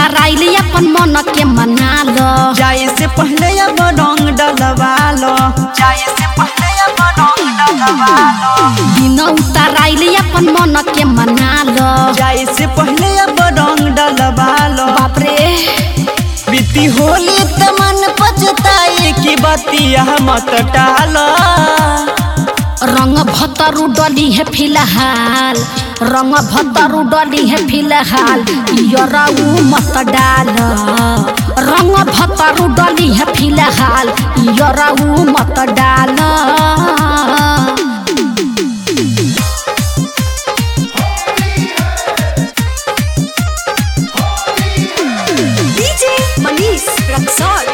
उताराइले अपन मन के मना लो। जाए से पहले अब रंग डलवा लो, जाए से पहले अब रंग डलवा लो। दिन उताराइले अपन मन के मना लो। जाए से पहले अब रंग डलवा लो। बाप रे बीती होली त मन पछताए कि बतिया मत डालो। रंग भतरू डली है फिलहाल, रंग भतरू डली है फिलहाल, यराऊ मत डाल। रंग भतरू डली है फिलहाल, यराऊ मत डाल। डीजे मनीष रक्सौल।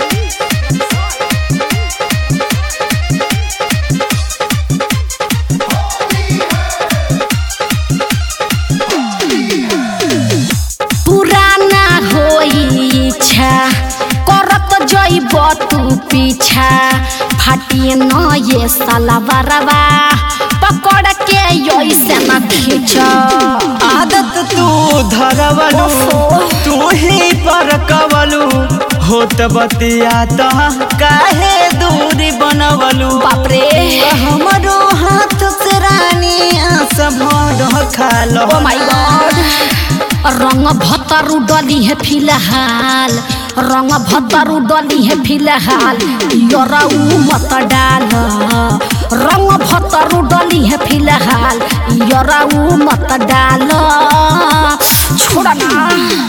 पुराना होई इच्छा करत जइब तू पीछा, फाटिए न ये साला बरवा पकड़ के ऐसे न खींच। आदत तू धरवलू, तू ही पर कवलू, होत बतिया त काहे दूरी बनवलू। बाप रे हमरो हाथ से रानी सब खालो। ओ माय गॉड रंग भतरू डली है फिलहाल, रंग भतरू डली है फिलहाल, यराऊ मत डाल। रंग भतरू डली है फिलहाल, यराऊ मत डाल। छोड़ा ना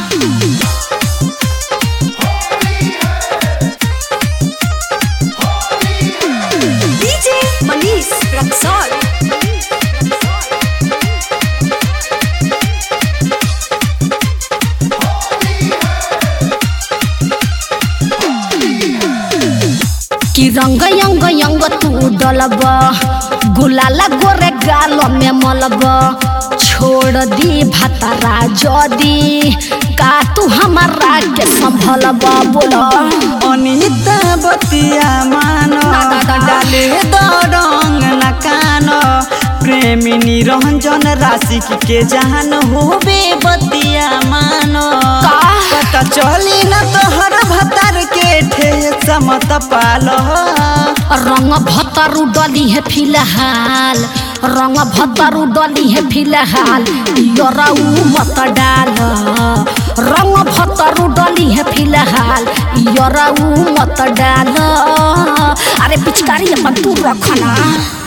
डीजे मनीष रक्सौल। कि रंग यंग यंग तू डलब, गुलाला गोरे गाल में मलब, छोड़ दी भतरा जदी का तू हमारा के संभलब। बोलो अनिता बतिया मानो, डाले दो रंग न कानो, प्रेमी निरंजन राशिक के जान होबे बतिया मानो। पता चली न तोहर भतर के ठेस मत पालो। रंग भतरू डली है फिलहाल, रंग भतरू डली है फिलहाल, यराऊ मत डाल। रंग भतरू डली है फिलहाल, यराऊ मत डाल। अरे पिचकारी अपन तू रखना।